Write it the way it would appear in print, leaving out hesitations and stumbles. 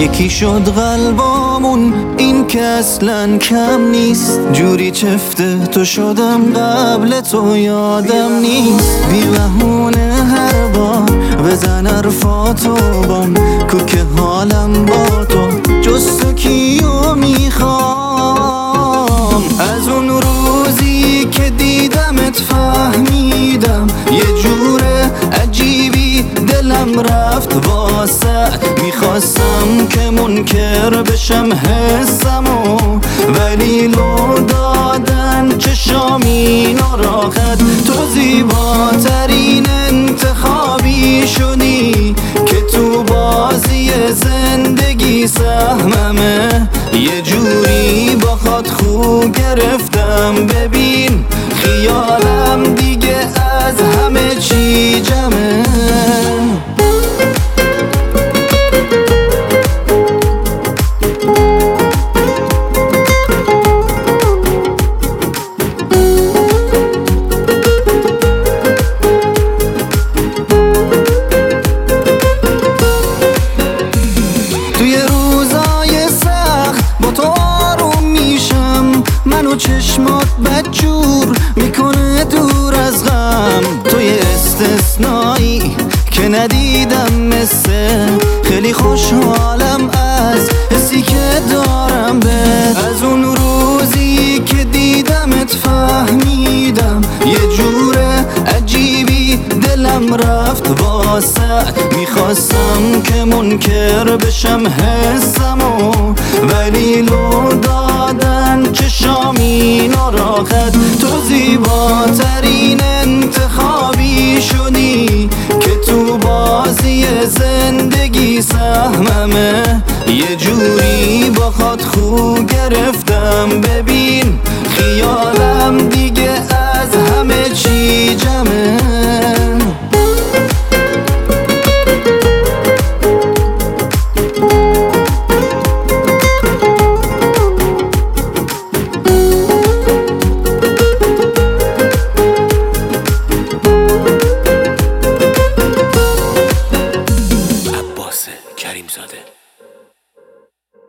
یکی شد قلبامون، این که اصلا کم نیست. جوری چفته تو شدم قبل تو یادم نیست. بی بهونه هر بار بزن حرفاتو بام، کو که حالم با تو جز تو کیو میخوام. از اون روزی که دیدمت فهمیدم یه جوره عجیبی دلم رفت واسه. میخواستم که منکر بشم حسمو، ولی لو دادن چشامی ناراحت. تو زیباترین انتخابی شدی که تو بازی زندگی سهممه. یه جوری با خود خو گرفتم، ببین خیالم دیگه از همه چی جمعه. توی روزای سخت با تو آروم میشم، منو چشمات بدجور میکنه دور از غم. توی استثنایی که ندیدم مثل، خیلی خوشحالم از حسی که دارم بهت. از اون روزی که دیدمت فهمیدم یه جوره عجیبی دلم رفت واسه. میخواستم که منکر بشم حسمو، ولی لو دادن چشامی ناراحت. تو زیباترین انتخابی شدی که تو بازی زندگی سهممه. یه جوری با خود خو گرفتم، ببین خیالم